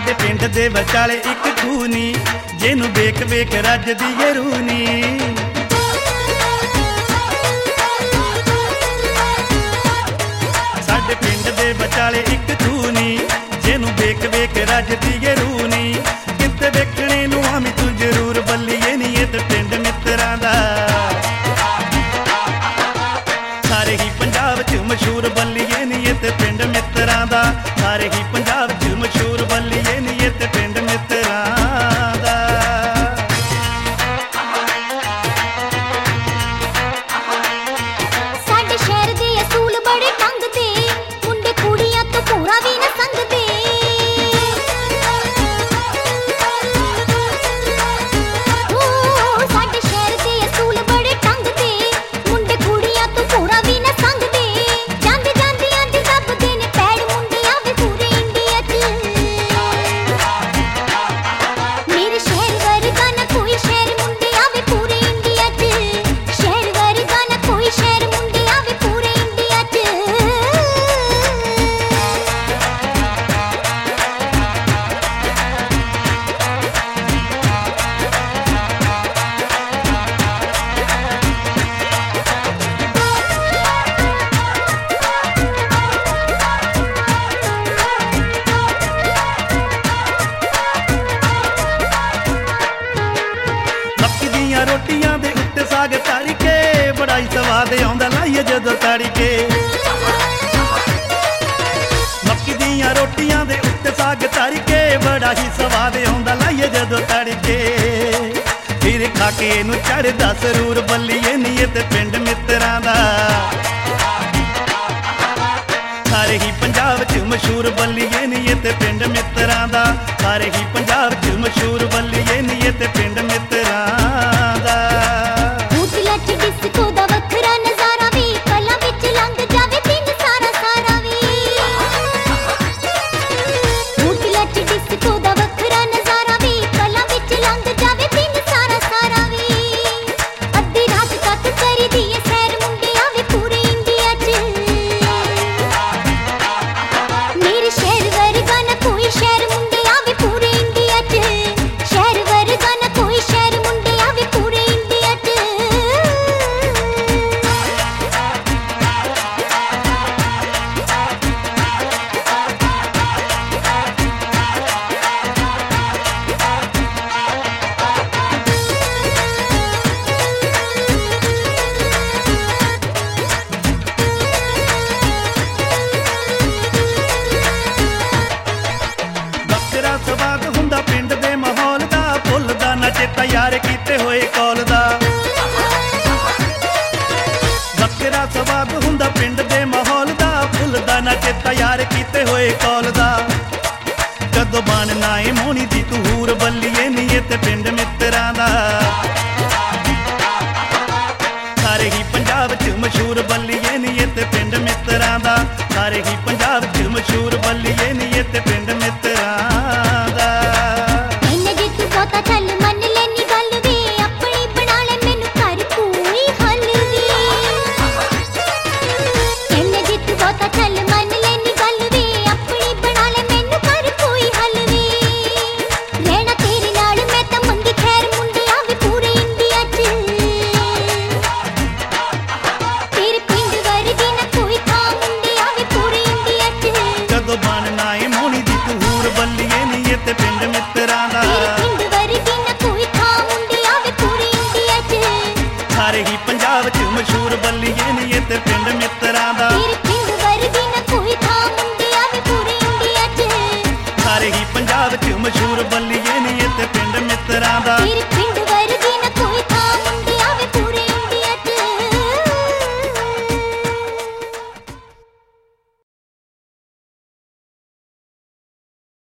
ਸਾਡੇ ਪਿੰਡ ਦੇ ਵਿਚਾਲੇ ਇੱਕ ਖੂਹ ਨੀ, ਜਿਹਨੂੰ ਵੇਖ ਵੇਖ ਰੱਜਦੀ ਏ ਰੂਹ ਨੀ। ਸਾਡੇ ਪਿੰਡ ਦੇ ਵਿਚਾਲੇ ਇੱਕ ਖੂਹ ਨੀ, ਜਿਹਨੂੰ ਵੇਖ ਵੇਖ ਰੱਜਦੀ ਏ ਰੂਹ ਨੀ। ਕਿਤੇ ਵੇਖਣੇ ਨੂੰ ਆਵੀਂ ਤੂੰ ਜ਼ਰੂਰ ਬੱਲੀਏ ਨੀ, ਇਹ ਤੇ ਪਿੰਡ ਮਿੱਤਰਾਂ ਦਾ ਸਾਰੇ ਹੀ ਪੰਜਾਬ 'ਚ ਮਸ਼ਹੂਰ ਬੱਲੀਏ ਨੀ, ਇਹ ਤੇ ਪਿੰਡ ਮਿੱਤਰਾਂ ਦਾ ਸਾਰੇ ਹੀ ਪੰਜਾਬ 'ਚ ਮਸ਼ਹੂਰ ਬੱਲੀਏ ਨੀ, ਇਹ ਤੇ ਪਿੰਡ ਮਿੱਤਰਾਂ ਦਾ। ਸਾਡੇ ਸ਼ਹਿਰ ਦੇ ਅਸੂਲ ਬੜੇ ਢੰਗ ਦੇ, ਮੁੰਡੇ ਕੁੜੀਆਂ ਤੋਂ ਪੂਰਾ ਵੀ ਨਾ ਸੰਗਦੇ। ਸਾਡੇ ਸ਼ਹਿਰ ਦੇ ਅਸੂਲ ਬੜੇ ਢੰਗ ਦੇ, ਮੁੰਡੇ ਕੁੜੀਆਂ ਤੋਂ ਪੂਰਾ ਵੀ ਨਾ ਸੰਗਦੇ। ਜਾਂਦੇ ਜਾਂਦੀਆਂ ਦੀ ਦੱਬਦੇ ਨੇ ਪੈੜ ਮੁੰਡਿਆਂ ਵੇ ਪੂਰੇ ਇੰਡੀਆ 'ਚ। ਮੇਰੇ ਸ਼ਹਿਰ ਵਰਗਾ ਨਾ ਕੋਈ ਸ਼ਹਿਰ ਮੁੰਡਿਆਂ ਵੇ ਪੂਰੇ ਇੰਡੀਆ 'ਚ। ਸ਼ਹਿਰ ਵਰਗਾ ਨਾ ਕੋਈ ਸ਼ਹਿਰ ਮੁੰਡਿਆਂ ਵੇ ਪੂਰੇ ਇੰਡੀਆ 'ਚ। ਮੱਕੀ ਦੀਆਂ ਰੋਟੀਆਂ ਦੇ ਉੱਤੇ ਸਾਗ ਧਰ ਕੇ ਬੜਾ ਹੀ ਸਵਾਦ ਆਉਂਦਾ ਲਾਈਏ ਜਦੋਂ ਤੜੀ ਕੇ। ਮੱਕੀ ਦੀਆਂ ਰੋਟੀਆਂ ਦੇ ਉੱਤੇ ਸਾਗ ਧਰ ਕੇ ਬੜਾ ਹੀ ਸਵਾਦ ਆਉਂਦਾ ਲਾਈਏ ਜਦੋਂ ਤੜੀ ਕੇ। ਫਿਰ ਖਾ ਕੇ ਇਹਨੂੰ ਚੜ੍ਹਦਾ ਸਰੂਰ ਬੱਲੀਏ ਨੀ, ਇਹ ਤੇ ਪਿੰਡ ਮਿੱਤਰਾਂ ਦਾ ਸਾਰੇ ਹੀ ਪੰਜਾਬ 'ਚ ਮਸ਼ਹੂਰ ਬੱਲੀਏ ਨੀ, ਇਹ ਤੇ ਪਿੰਡ ਮਿੱਤਰਾਂ ਦਾ ਸਾਰੇ ਹੀ ਪੰਜਾਬ 'ਚ ਮਸ਼ਹੂਰ ਬੱਲੀਏ ਨੀ, ਇਹ ਤੇ ਪਿੰਡ ਮਿੱਤਰਾਂ ਦਾ। ਊਟ ਲੱਟ ਡਿਸਕੋ ਦਾ ਵੱਖਰਾ ਨਜ਼ਾਰਾ ਵੀ, ਪਲਾਂ ਵਿੱਚ ਲੰਘ ਜਾਵੇ ਦਿਨ ਸਾਰਾ ਸਾਰਾ ਵੀ। ਊਟ ਲੱਟ ਡਿਸਕੋ ਦਾ ਵੱਖਰਾ ਨਜ਼ਾਰਾ ਵੀ, ਪਲਾਂ ਵਿੱਚ ਲੰਘ ਜਾਵੇ ਦਿਨ ਸਾਰਾ ਸਾਰਾ ਵੀ। ਅੱਧੀ ਰਾਤ ਤੱਕ ਕਰੀਦੀ ਏ ਸੈਰ ਮੁੰਡਿਆਂ ਵੇ ਪੂਰੇ ਇੰਡੀਆ 'ਚ। ਮੇਰੇ ਸ਼ਹਿਰ ਵਰਗਾ ਨਾ ਕੋਈ ਸ਼ਹਿਰ ਮੁੰਡਿਆਂ ਵੇ ਪੂਰੇ ਇੰਡੀਆ 'ਚ। ਸ਼ਹਿਰ ਵਰਗਾ ਨਾ ਕੋਈ ਸ਼ਹਿਰ ਮੁੰਡਿਆਂ ਵੇ ਪੂਰੇ ਇੰਡੀਆ 'ਚ। ਵੱਖਰਾ ਸਵਾਦ ਹੁੰਦਾ ਪਿੰਡ ਦੇ ਮਾਹੌਲ ਦਾ, ਭੁੱਲਦਾ ਨਾ ਚੇਤਾ ਯਾਰ ਕੀਤੇ ਹੋਏ ਕੌਲ ਦਾ। ਵੱਖਰਾ ਸਵਾਦ ਹੁੰਦਾ ਪਿੰਡ ਦੇ ਮਾਹੌਲ ਦਾ, ਭੁੱਲਦਾ ਨਾ ਚੇਤਾ ਯਾਰ ਕੀਤੇ ਹੋਏ ਕੌਲ ਦਾ। ਕਦੋਂ ਬਣਨਾ ਏ ਮੋਹਣੀ ਦੀ ਤੂੰ ਹੂਰ ਬੱਲੀਏ ਨੀ, ਇਹ ਤੇ ਪਿੰਡ ਮਿੱਤਰਾਂ ਦਾ ਸਾਰੇ ਹੀ ਪੰਜਾਬ 'ਚ ਮਸ਼ਹੂਰ ਬੱਲੀਏ ਨੀ, ਇਹ ਤੇ ਪਿੰਡ ਮਿੱਤਰਾਂ ਦਾ ਸਾਰੇ ਹੀ ਪੰਜਾਬ 'ਚ ਮਸ਼ਹੂਰ ਬੱਲੀਏ ਨੀ, ਇਹ ਤੇ ਪਿੰਡ ਮਿੱਤਰਾਂ ਦਾ। ਇਹਨੇ ਜੇ ਤੂੰ ਬਹੁਤਾ ਚੱਲ ਮੰਨ ਲੈਨੀ ਗੱਲ ਵੇ, ਆਪਣੀ ਬਣਾ ਲੈ ਮੈਨੂੰ ਘਰ ਕੋਈ ਹੱਲ ਵੇ। ਇਹਨੇ ਜੇ ਤੂੰ ਬਹੁਤਾ ਚੱਲ ਮੰਨ ਲੈਨੀ ਗੱਲ ਵੇ, ਆਪਣੀ ਬਣਾ ਲੈ ਮੈਨੂੰ ਘਰ ਕੋਈ ਹੱਲ ਵੇ। ਰਹਿਣਾ ਤੇਰੇ ਨਾਲ ਮੈਂ ਤਾਂ ਮੰਗੀ ਖੈਰ ਮੁੰਡਿਆਂ ਵੇ ਪੂਰੇ ਇੰਡੀਆ 'ਚ। ਤੇਰੇ ਪਿੰਡ ਵਰਗੀ ਨਾ ਕੋਈ ਥਾਂ ਮੁੰਡਿਆਂ ਵੇ ਪੂਰੇ ਇੰਡੀਆ 'ਚ। ਕਦੋਂ ਬਣਨਾ ਏ ਮੋਹਣੀ ਦੀ ਤੂੰ ਹੂਰ ਬੱਲੀਏ ਨੀ, ਇਹ ਤੇ ਪਿੰਡ ਮਿੱਤਰਾਂ ਦਾ ਤੇਰੇ ਪਿੰਡ ਵਰਗੀ ਨਾ ਕੋਈ ਥਾਂ ਮੁੰਡਿਆਂ ਵੇ ਪੂਰੇ ਇੰਡੀਆ 'ਚ। ਸਾਰੇ ਹੀ ਪੰਜਾਬ 'ਚ ਮਸ਼ਹੂਰ ਬੱਲੀਏ ਨੀ,